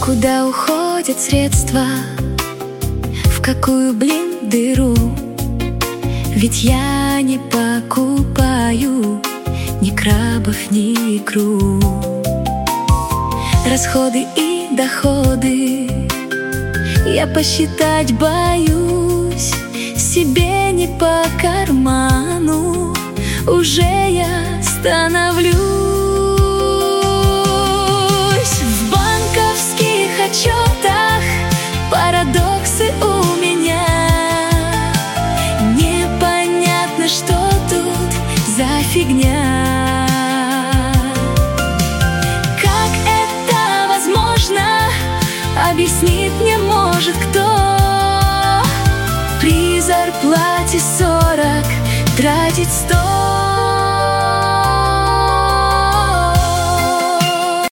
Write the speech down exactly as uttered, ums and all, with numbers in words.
Куда уходят средства? В какую, блин, дыру? Ведь я не покупаю ни крабов, ни икру. Расходы и доходы я посчитать боюсь. Себе не по карману уже я становлюсь. В банковских отчетах парадоксы у меня. Непонятно, что тут за фигня. Как это возможно, объяснит мне может кто. При зарплате сорок тратить сто.